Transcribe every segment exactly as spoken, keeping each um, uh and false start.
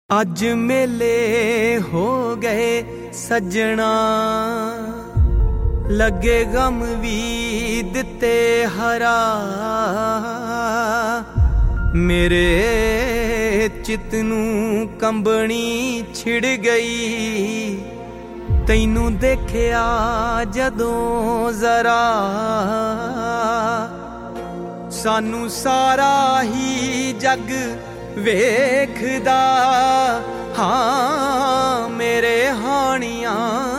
ਅੱਜ ਮੇਲੇ ਹੋ ਗਏ ਸੱਜਣਾ, ਲੱਗੇ ਗਮ ਵੀ ਦਿੱਤੇ ਹਰਾ। ਮੇਰੇ ਚਿੱਤ ਨੂੰ ਕੰਬਣੀ ਛਿੜ ਗਈ, ਤੈਨੂੰ ਦੇਖਿਆ ਜਦੋਂ ਜ਼ਰਾ। ਸਾਨੂੰ ਸਾਰਾ ਹੀ ਜੱਗ ਵੇਖਦਾ, ਹਾਂ ਮੇਰੇ ਹਾਣੀਆਂ।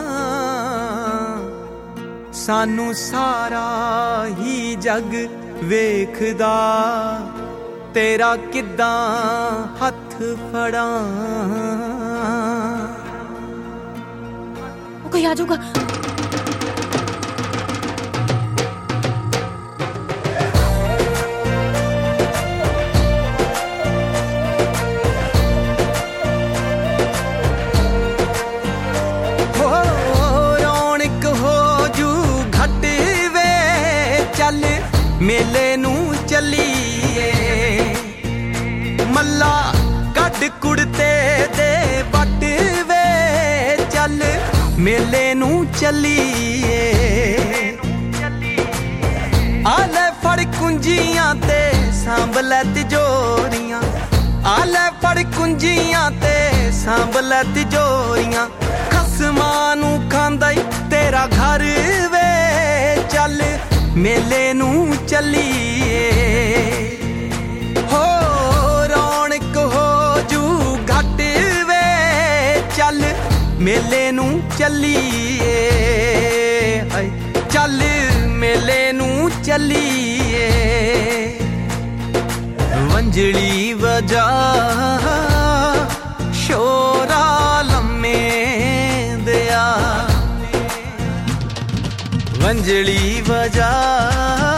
ਸਾਨੂੰ ਸਾਰਾ ਹੀ ਜੱਗ ਵੇਖਦਾ, ਤੇਰਾ ਕਿੱਦਾਂ ਹੱਥ ਫੜਾਂ। ਉਹ ਕੋਈ ਆ ਜਾਊਗਾ। ਮੇਲੇ ਨੂੰ ਚੱਲੀਏ, ਮੱਲਾ ਕੱਢ ਕੁੜਤੇ ਦੇ ਵੱਟ ਵੇ। ਚੱਲ ਮੇਲੇ ਨੂੰ ਚੱਲੀਏ, ਆ ਲੈ ਫੜ ਕੁੰਜੀਆਂ ਤੇ ਸਾਂਭ ਲੈ ਤਿਜੋਰੀਆਂ। ਆ ਲੈ ਫੜ ਕੁੰਜੀਆਂ ਤੇ ਸਾਂਭ ਲੈ ਤਿਜੋਰੀਆਂ। ਖਸਮਾਂ ਨੂੰ ਖਾਂਦਾ ਈ ਤੇਰਾ ਘਰ ਵੇ। ਚੱਲ ਮੇਲੇ ਨੂੰ ਚੱਲੀਏ, ਹੋ ਰੌਣਕ ਹੋ ਜੂ ਘੱਟ ਵੇ। ਚੱਲ ਮੇਲੇ ਨੂੰ ਚੱਲੀਏ, ਹਾਏ ਚੱਲ ਮੇਲੇ ਨੂੰ ਚੱਲੀਏ। ਵੰਜਲੀ ਵਜਾ ਸ਼ੋਰਾ ਲੰਮੇ ਦਿਆ, ਵੰਜਲੀ ਵਜਾ